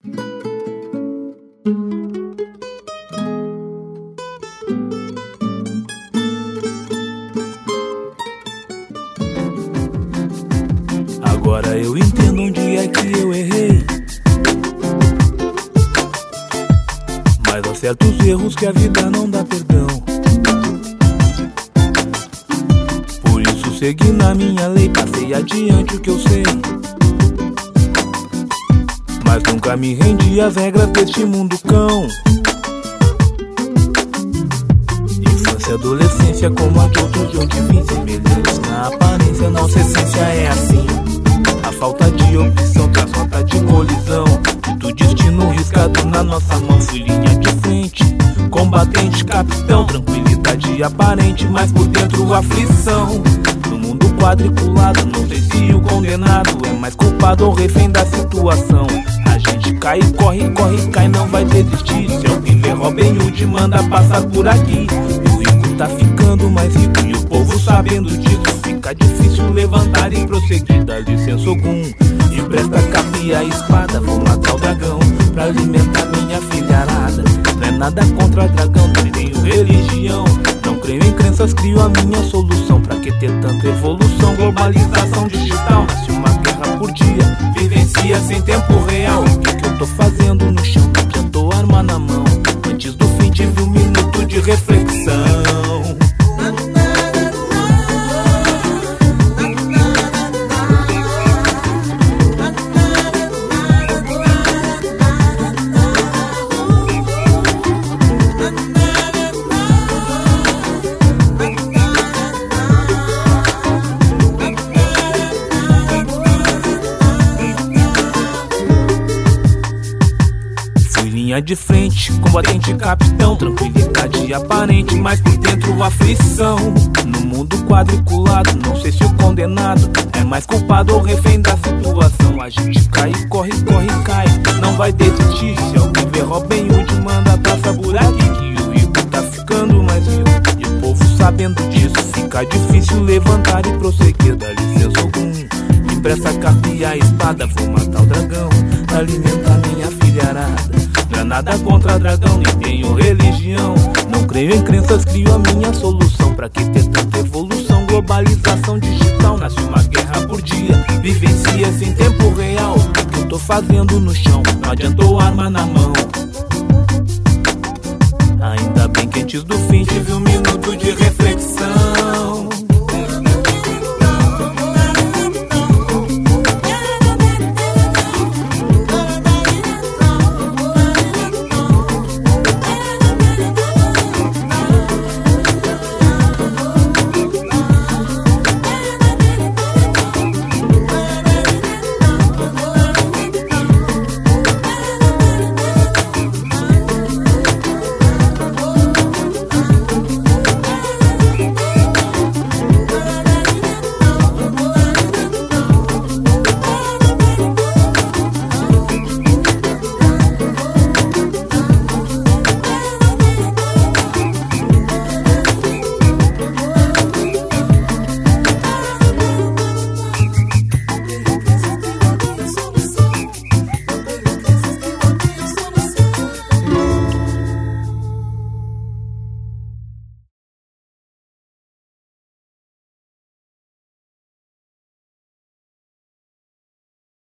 Agora eu entendo onde é que eu errei, mas há certos erros que a vida não dá perdão. Por isso segui na minha lei, passei adiante o que eu sei, mas nunca me rendi às regras deste mundo cão. Infância e adolescência como a de outros de onde vim, semelhantes na aparência, nossa essência é assim. A falta de opção traz rota de colisão, e do destino riscado na nossa mão. Fui linha de frente, combatente, capitão, tranquilidade aparente, mas por dentro aflição. No mundo quadriculado, não sei se o condenado é mais culpado ou refém da situação. A gente cai, corre, corre, cai, não vai desistir. Se alguém vê Robin Hood, manda passar por aqui. E o rico tá ficando mais rico, e o povo sabendo disso, fica difícil levantar e prosseguir. Dá licença Ogum, empresta a capa e a espada, vou matar o dragão pra alimentar minha filharada. Não é nada contra dragão, não tenho religião, não creio em crenças, crio a minha solução. Pra que ter tanta evolução, globalização digital? Nasce uma guerra por dia, vivencia sem tempo real. O que eu tô fazendo no chão? Não adiantou arma na mão, antes do fim tive um minuto de reflexão. Linha de frente, combatente, capitão, tranquilidade aparente, mas por dentro aflição. No mundo quadriculado, não sei se o condenado é mais culpado ou refém da situação. A gente cai, corre, corre, cai, não vai desistir. Se alguém vê Robin Hood, manda passar por aqui, que o rico tá ficando mais rico, e o povo sabendo disso, fica difícil levantar e prosseguir. Dá licença Ogum, empresta a capa e a espada, vou matar o dragão, alimentar minha filharada. Não é nada contra dragão, nem tenho religião, não creio em crenças, crio a minha solução. Pra que ter tanta evolução, globalização digital? Nasce uma guerra por dia, vivencia sem tempo real. O que eu tô fazendo no chão? Não adiantou arma na mão. Ainda bem que antes do fim tive um minuto de reflexão.